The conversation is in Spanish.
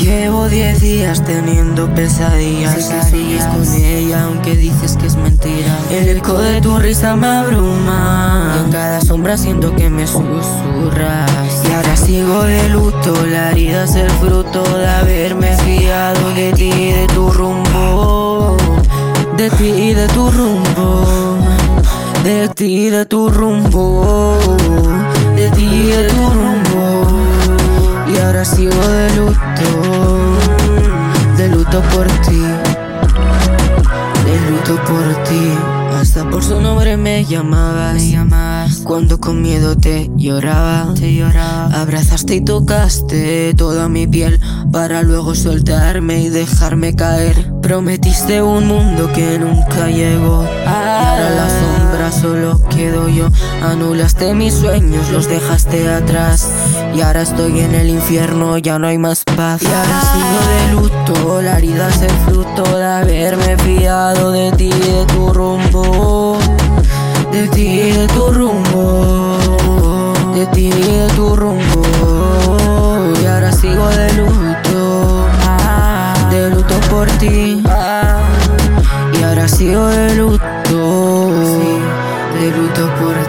Llevo 10 días teniendo pesadillas. Sé que sigues con ella aunque dices que es mentira. El eco de tu risa me abruma y en cada sombra siento que me susurras. Y ahora sigo de luto, la herida es el fruto de haberme fiado de ti y de tu rumbo. De ti y de tu rumbo. De ti y de tu rumbo. De ti y de tu rumbo. Y ahora sigo de luto por ti, de luto por ti. Hasta por su nombre me llamabas, cuando con miedo te lloraba. Abrazaste y tocaste toda mi piel para luego soltarme y dejarme caer. Prometiste un mundo que nunca llegó y ahora la sombra solo quedo yo. Anulaste mis sueños, los dejaste atrás y ahora estoy en el infierno, ya no hay más paz. Y ahora sigo de luto, la herida es el fruto de haberme fiado de ti y de tu rumbo. De ti y de tu rumbo. De ti y de tu rumbo. Y ahora sigo de luto por ti. Y ahora sigo de luto por